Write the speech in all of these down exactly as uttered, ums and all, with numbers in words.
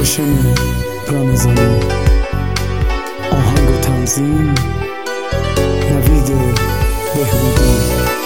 هاشم رمضانی. آهنگ و تنظیم نوید بهبودی.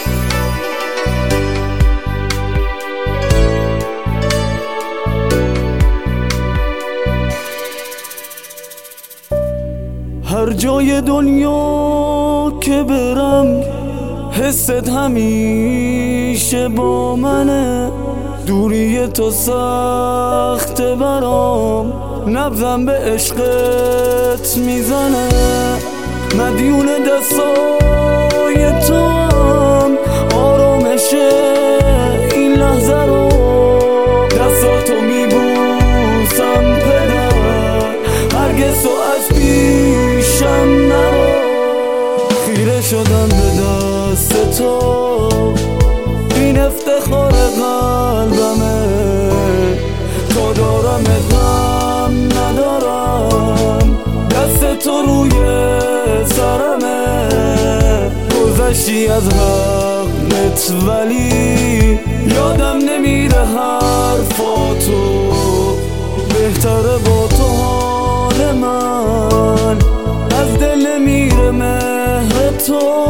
هر جای دنیا که برم حست همیشه با منه، دوری تو سخت برام، نبضم به عشقت میزنه، مدیون دستای تو هم آرامش این لحظه رو، دستاتو میبوسم پدر، هرگز تو از پیشم نرو، خیره شدم به دست تو، این افتخار قلبمه، تو دارم غم ندارم، دست تو روی سرمه، گذشتی از حقت ولی یادم نمیره حرفاتو، بهتره با تو حال من، از دل نمیره مهر تو.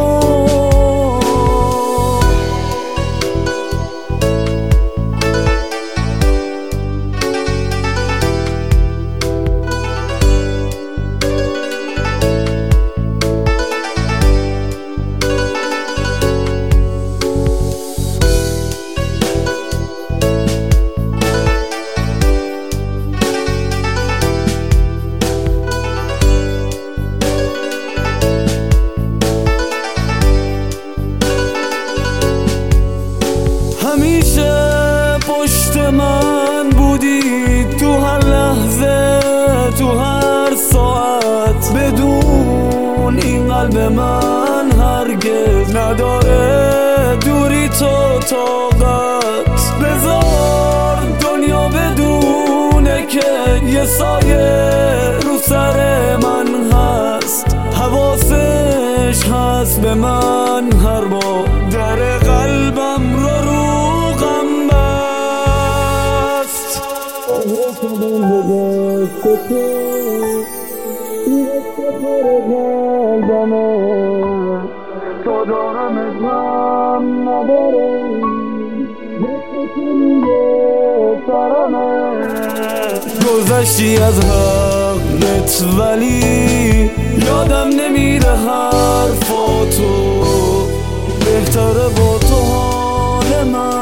همیشه پشت من بودی، تو هر لحظه، تو هر ساعت، بدون این قلب من هرگز نداره دوری تو طاقت، بذار دنیا بدونه که یه سایه رو سر من هست، حواسش هست به من هر بار در قلبم رو رو تو دارم غم نداره، گذشتی از حقت ولی یادم نمیره حرفاتو، بهتره با تو حال من،